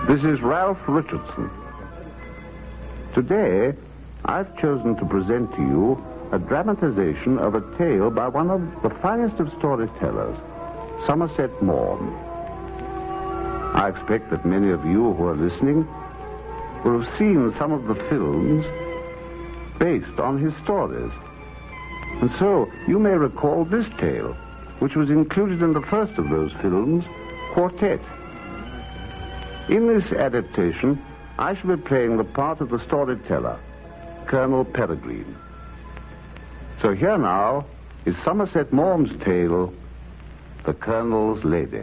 This is Ralph Richardson. Today, I've chosen to present to you a dramatization of a tale by one of the finest of storytellers, Somerset Maugham. I expect that many of you who are listening will have seen some of the films based on his stories. And so, you may recall this tale, which was included in the first of those films, Quartet. In this adaptation, I shall be playing the part of the storyteller, Colonel Peregrine. So here now is Somerset Maugham's tale, The Colonel's Lady.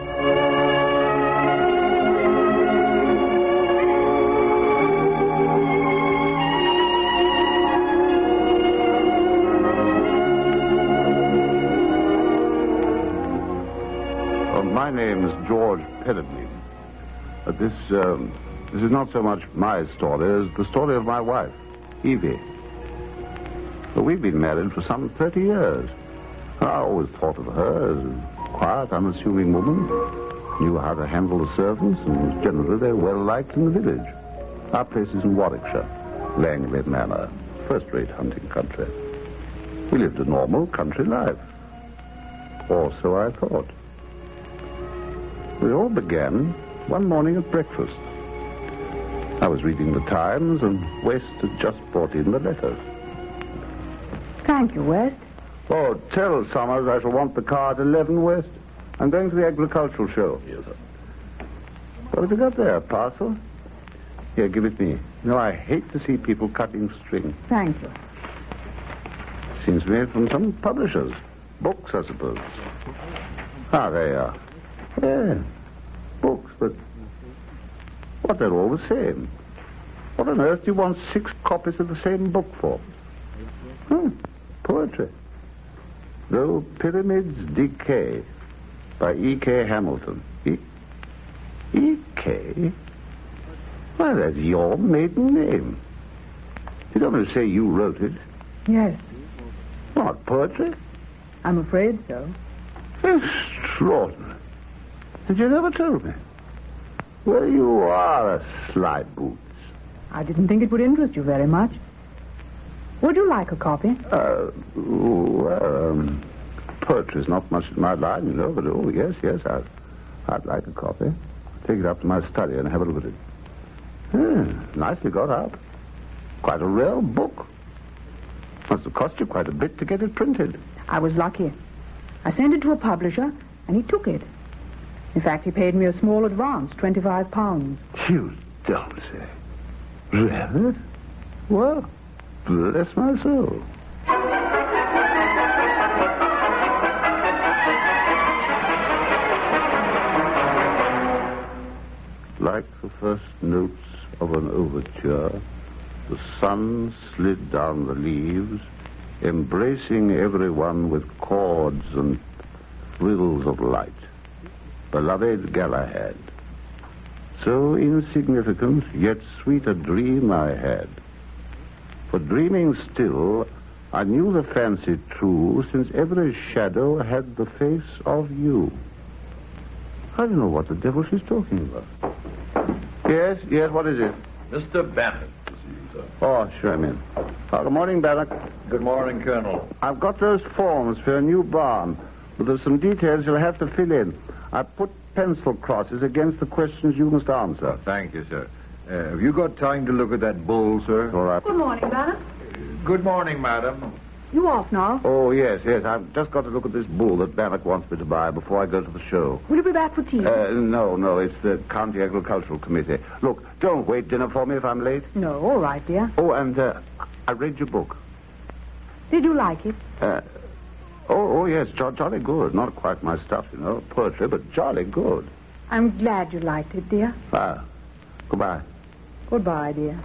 My name is George Peregrine. This is not so much my story as the story of my wife, Evie. We've been married for some 30 years. I always thought of her as a quiet, unassuming woman, knew how to handle the servants, and was generally very well liked in the village. Our place is in Warwickshire, Langley Manor, first-rate hunting country. We lived a normal country life. Or so I thought. We all began one morning at breakfast. I was reading the Times, and West had just brought in the letters. Thank you, West. Oh, tell Summers I shall want the car at 11, West. I'm going to the agricultural show. Yes, sir. What have you got there, a parcel? Here, give it me. No, I hate to see people cutting string. Thank you. Seems to me from some publishers. Books, I suppose. Ah, there you are. Yeah, books, but they're all the same. What on earth do you want 6 copies of the same book for? Poetry. Though Pyramids Decay by E.K. Hamilton. E.K.? Why, that's your maiden name. You don't want to say you wrote it? Yes. What, poetry? I'm afraid so. Extraordinary. And you never told me. Well, you are a sly boots. I didn't think it would interest you very much. Would you like a copy? Poetry's not much in my line, you know, but yes, I'd like a copy. Take it up to my study and have a look at it. Nicely got up. Quite a rare book. Must have cost you quite a bit to get it printed. I was lucky. I sent it to a publisher, and he took it. In fact, he paid me a small advance, £25. You don't say. Really? Well, bless my soul. Like the first notes of an overture, the sun slid down the leaves, embracing everyone with chords and thrills of light. Beloved Galahad. So insignificant, yet sweet a dream I had. For dreaming still, I knew the fancy true, since every shadow had the face of you. I don't know what the devil she's talking about. Yes, what is it? Mr. Bannock to see you, sir. Oh, sure, I'm in. Good morning, Bannock. Good morning, Colonel. I've got those forms for a new barn, but there's some details you'll have to fill in. I put pencil crosses against the questions you must answer. Thank you, sir. Have you got time to look at that bull, sir? All right. Good morning, Bannock. Good morning, madam. You off now? Oh, yes. I've just got to look at this bull that Bannock wants me to buy before I go to the show. Will you be back for tea? No. It's the County Agricultural Committee. Look, don't wait dinner for me if I'm late. No, all right, dear. Oh, and I read your book. Did you like it? Oh, yes, jolly good. Not quite my stuff, you know, poetry, but jolly good. I'm glad you liked it, dear. Goodbye. Goodbye, dear.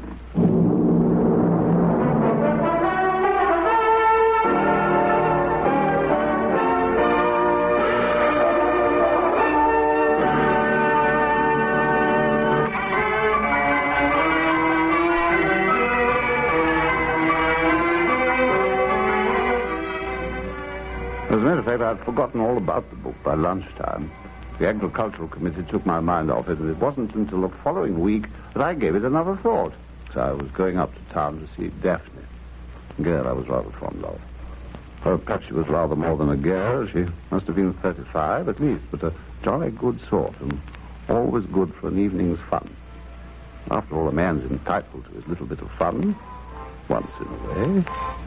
As a matter of fact, I'd forgotten all about the book by lunchtime. The Agricultural Committee took my mind off it, and it wasn't until the following week that I gave it another thought. So I was going up to town to see Daphne, a girl I was rather fond of. Oh, perhaps she was rather more than a girl. She must have been 35 at least, but a jolly good sort, and always good for an evening's fun. After all, a man's entitled to his little bit of fun, once in a way.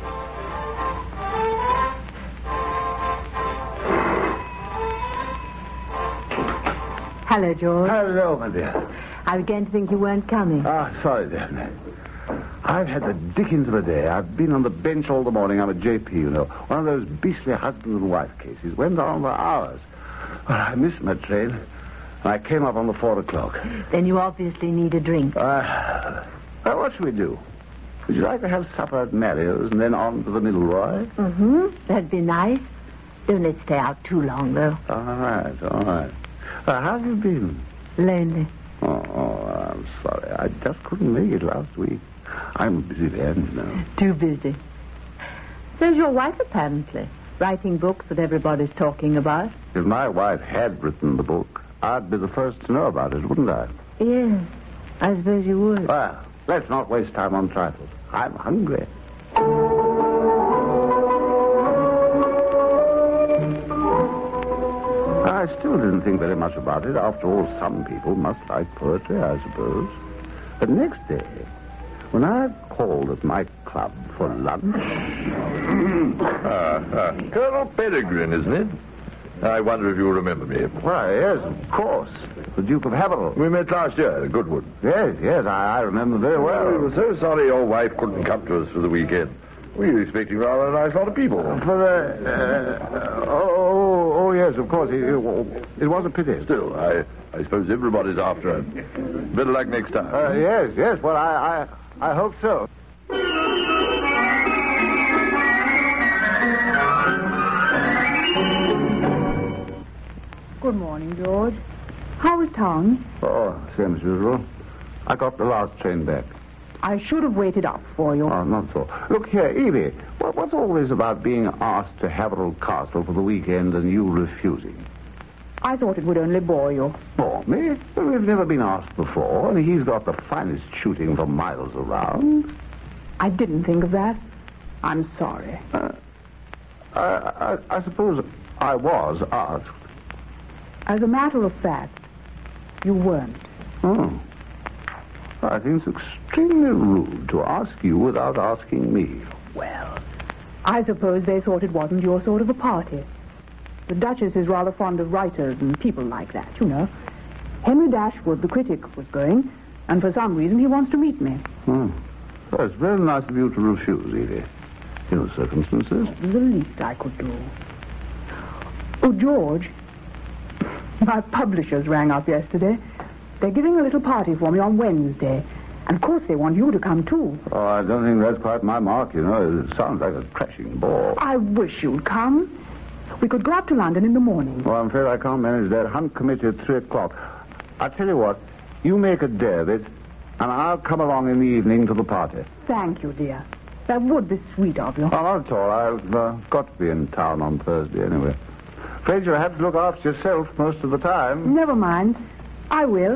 Hello, George. Hello, my dear. I began to think you weren't coming. Sorry, Daphne. I've had the dickens of a day. I've been on the bench all the morning. I'm a JP, you know. One of those beastly husband and wife cases. Went on for hours. Well, I missed my train. I came up on the 4 o'clock. Then you obviously need a drink. What should we do? Would you like to have supper at Mario's and then on to the Milroy? Mm-hmm. That'd be nice. Don't let's stay out too long, though. All right. How have you been? Lonely. Oh, I'm sorry. I just couldn't make it last week. I'm a busy man, you know. Too busy. There's your wife, apparently, writing books that everybody's talking about. If my wife had written the book, I'd be the first to know about it, wouldn't I? Yes, I suppose you would. Well, let's not waste time on trifles. I'm hungry. I still didn't think very much about it. After all, some people must like poetry, I suppose. But next day, when I called at my club for lunch... Colonel Peregrine, isn't it? I wonder if you remember me. Why, yes, of course. The Duke of Haverhill. We met last year at Goodwood. Yes, I remember very well. We were so sorry your wife couldn't come to us for the weekend. We were expecting rather a nice lot of people. Yes, of course. It was a pity. Still, I suppose everybody's after her. Better luck next time. Yes. Well, I hope so. Good morning, George. How was town? Oh, same as usual. I got the last train back. I should have waited up for you. Oh, not so. Look here, Evie. What's all this about being asked to Haverhill Castle for the weekend and you refusing? I thought it would only bore you. Bore me? Well, we've never been asked before, and he's got the finest shooting for miles around. I didn't think of that. I'm sorry. I suppose I was asked. As a matter of fact, you weren't. Oh. I think it's extremely rude to ask you without asking me. Well, I suppose they thought it wasn't your sort of a party. The Duchess is rather fond of writers and people like that, you know. Henry Dashwood, the critic, was going, and for some reason he wants to meet me. Oh. Well, it's very nice of you to refuse, Edie. In the circumstances. It was the least I could do. Oh, George, my publishers rang up yesterday. They're giving a little party for me on Wednesday. And, of course, they want you to come, too. Oh, I don't think that's quite my mark, you know. It sounds like a crashing bore. I wish you'd come. We could go up to London in the morning. Oh, I'm afraid I can't manage that. Hunt committee at 3 o'clock. I'll tell you what. You make a day of it, and I'll come along in the evening to the party. Thank you, dear. That would be sweet of you. Oh, not at all. I've got to be in town on Thursday anyway. Afraid you'll have to look after yourself most of the time. Never mind. I will.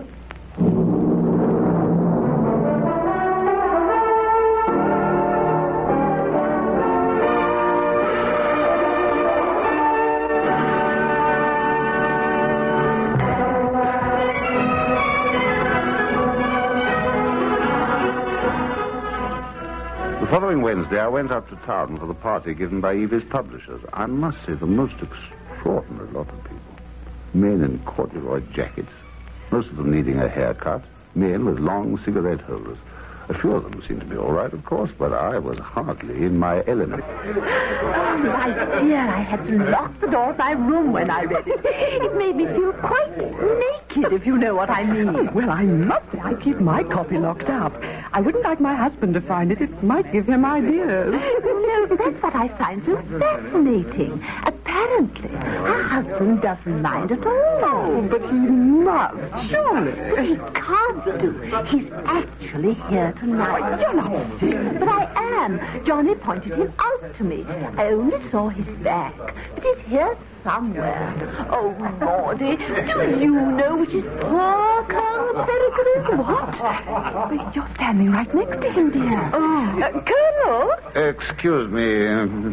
The following Wednesday, I went up to town for the party given by Evie's publishers. I must say, the most extraordinary lot of people. Men in corduroy jackets, most of them needing a haircut, men with long cigarette holders. A few of them seemed to be all right, of course, but I was hardly in my element. Oh, my dear, I had to lock the door of my room when I read it. It made me feel quite naked, if you know what I mean. Well, I must say I keep my copy locked up. I wouldn't like my husband to find it. It might give him ideas. No, but that's what I find so fascinating. A apparently, her husband doesn't mind at all. Oh, but he must, surely. He can't do. He's actually here tonight. You're not serious. But I am. Johnny pointed him out to me. I only saw his back, but he's here somewhere. Oh, Lordy, do you know which is poor Colonel Peregrine? What? You're standing right next to him, dear. Oh, Colonel? Excuse me.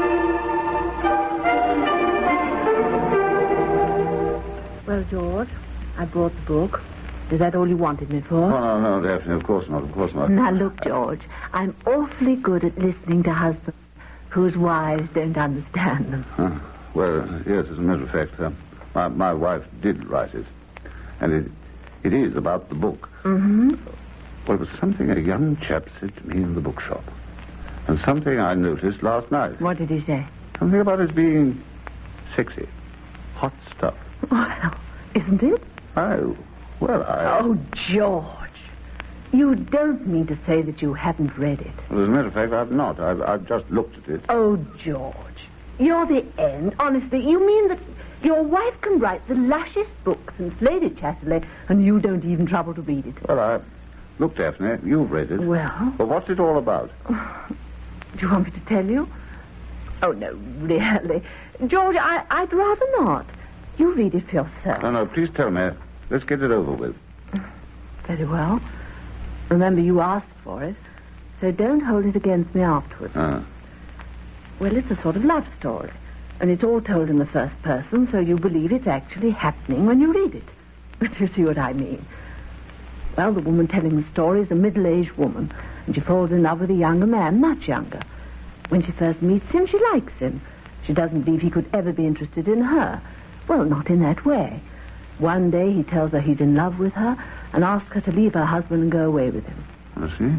Well, George, I brought the book. Is that all you wanted me for? Oh, no, Daphne, of course not, of course not. Now, look, George, I'm awfully good at listening to husbands whose wives don't understand them. Well, yes, as a matter of fact, my wife did write it. And it is about the book. Mm-hmm. Well, it was something a young chap said to me in the bookshop. And something I noticed last night. What did he say? Something about it being sexy. Hot stuff. Well, isn't it? Oh, Oh, George. You don't mean to say that you haven't read it. Well, as a matter of fact, I've not. I've just looked at it. Oh, George. You're the end. Honestly, you mean that your wife can write the lushest books and Lady Chatterley, and you don't even trouble to read it? Well, look, Daphne, you've read it. Well? Well, what's it all about? Do you want me to tell you? Oh, no, really. George, I'd rather not. You read it for yourself. No, please tell me. Let's get it over with. Very well. Remember, you asked for it, so don't hold it against me afterwards. Well, it's a sort of love story, and it's all told in the first person, so you believe it's actually happening when you read it. If you see what I mean. Well, the woman telling the story is a middle-aged woman, and she falls in love with a younger man, much younger. When she first meets him, she likes him. She doesn't believe he could ever be interested in her. Well, not in that way. One day he tells her he's in love with her and asks her to leave her husband and go away with him. I see.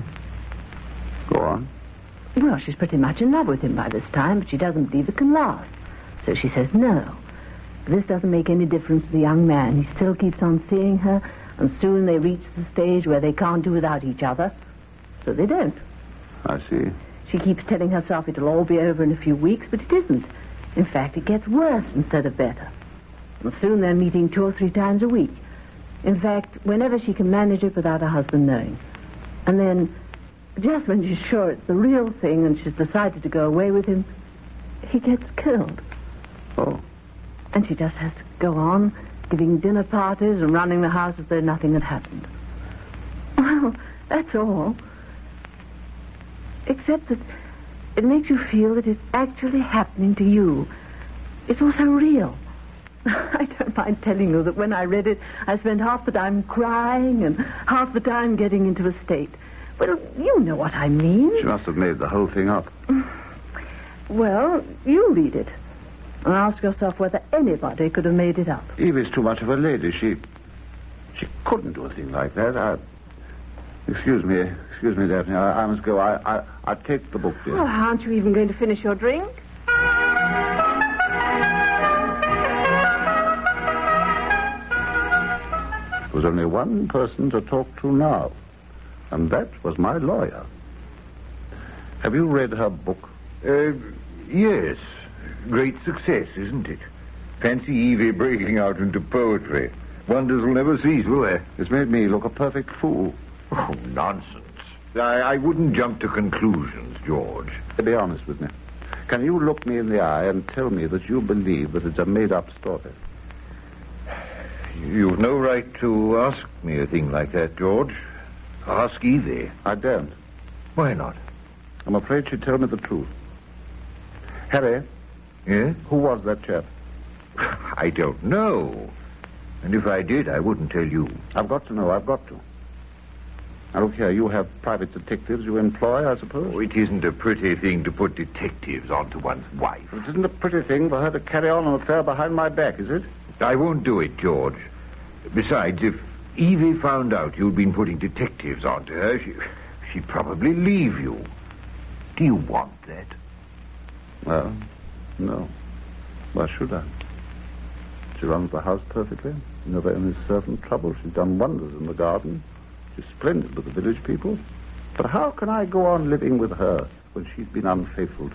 Go on. Well, she's pretty much in love with him by this time, but she doesn't believe it can last. So she says no. But this doesn't make any difference to the young man. He still keeps on seeing her, and soon they reach the stage where they can't do without each other. So they don't. I see. She keeps telling herself it'll all be over in a few weeks, but it isn't. In fact, it gets worse instead of better. And soon they're meeting 2 or 3 times a week. In fact, whenever she can manage it without her husband knowing. And then, just when she's sure it's the real thing and she's decided to go away with him, he gets killed. Oh. And she just has to go on giving dinner parties and running the house as though nothing had happened. Well, that's all. Except that it makes you feel that it's actually happening to you. It's all so real. I don't mind telling you that when I read it, I spent half the time crying and half the time getting into a state. Well, you know what I mean. She must have made the whole thing up. Well, you read it. And ask yourself whether anybody could have made it up. Evie's too much of a lady. She couldn't do a thing like that. Excuse me, Daphne. I must go. I take the book, dear. Oh, aren't you even going to finish your drink? There was only one person to talk to now, and that was my lawyer. Have you read her book? Yes. Great success, isn't it? Fancy Evie breaking out into poetry. Wonders will never cease, will they? It's made me look a perfect fool. Oh, nonsense. I wouldn't jump to conclusions, George. Be honest with me. Can you look me in the eye and tell me that you believe that it's a made-up story? You've no right to ask me a thing like that, George. Ask Evie. I don't. Why not? I'm afraid she'd tell me the truth. Harry? Yes? Who was that chap? I don't know. And if I did, I wouldn't tell you. I've got to know. I've got to. Now, look here. You have private detectives you employ, I suppose? Oh, it isn't a pretty thing to put detectives onto one's wife. It isn't a pretty thing for her to carry on an affair behind my back, is it? I won't do it, George. Besides, if Evie found out you'd been putting detectives onto her, she'd probably leave you. Do you want that? Well, no. Why should I? She runs the house perfectly. Never any servant trouble. She's done wonders in the garden. She's splendid with the village people. But how can I go on living with her when she's been unfaithful to me?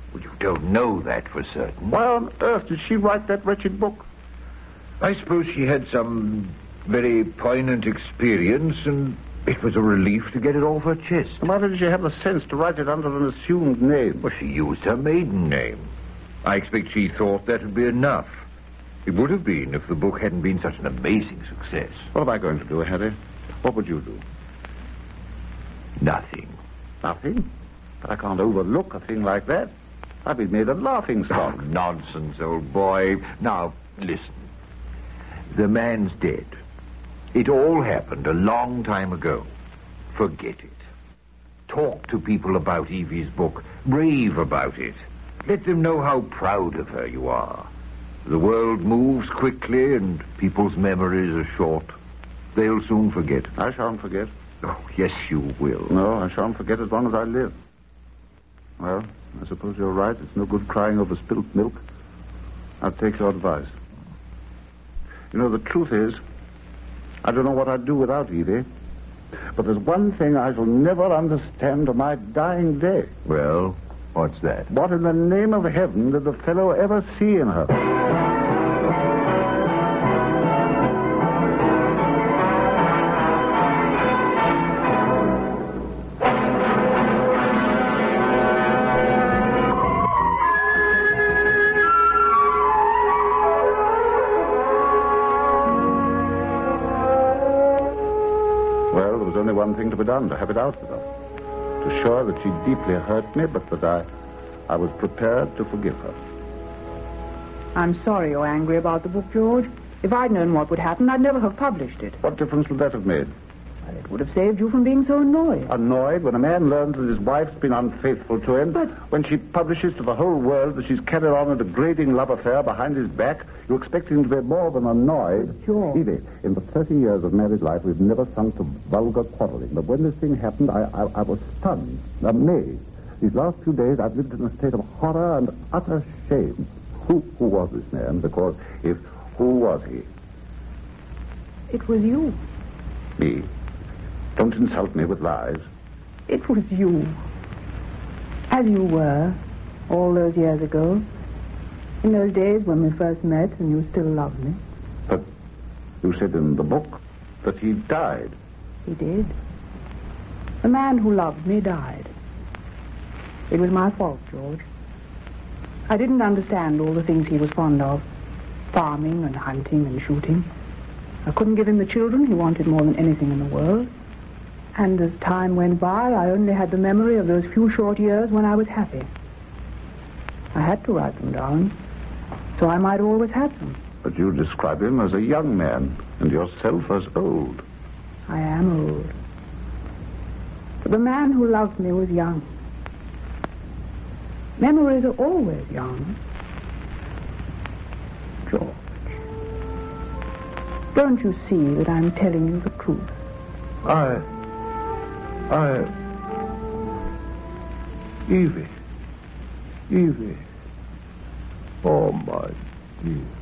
Well, you don't know that for certain. Why on earth did she write that wretched book? I suppose she had some very poignant experience, and it was a relief to get it off her chest. Why did she have the sense to write it under an assumed name? Well, she used her maiden name. I expect she thought that would be enough. It would have been if the book hadn't been such an amazing success. What am I going to do, Harry? What would you do? Nothing. Nothing? But I can't overlook a thing like that. I'd be made a laughing stock. Oh, nonsense, old boy. Now, listen. The man's dead. It all happened a long time ago. Forget it. Talk to people about Evie's book. Rave about it. Let them know how proud of her you are. The world moves quickly and people's memories are short. They'll soon forget. I shan't forget. Oh, yes, you will. No, I shan't forget as long as I live. Well, I suppose you're right. It's no good crying over spilt milk. I'll take your advice. You know, the truth is, I don't know what I'd do without Evie. But there's one thing I shall never understand to my dying day. Well, what's that? What in the name of heaven did the fellow ever see in her? One thing to be done, to have it out with her. To show her that she deeply hurt me, but that I was prepared to forgive her. I'm sorry you're angry about the book, George. If I'd known what would happen, I'd never have published it. What difference would that have made? Well, it would have saved you from being so annoyed. Annoyed when a man learns that his wife's been unfaithful to him? But when she publishes to the whole world that she's carried on a degrading love affair behind his back, you expect him to be more than annoyed? Sure. Evie, in the 30 years of married life, we've never sunk to vulgar quarreling. But when this thing happened, I was stunned, amazed. These last few days, I've lived in a state of horror and utter shame. Who was this man? Because who was he? It was you. Me? Don't insult me with lies. It was you. As you were, all those years ago. In those days when we first met and you still loved me. But you said in the book that he died. He did. The man who loved me died. It was my fault, George. I didn't understand all the things he was fond of. Farming and hunting and shooting. I couldn't give him the children he wanted more than anything in the world. And as time went by, I only had the memory of those few short years when I was happy. I had to write them down, so I might always have them. But you describe him as a young man, and yourself as old. I am old. But the man who loved me was young. Memories are always young. George, don't you see that I'm telling you the truth? Evie. Oh, my dear.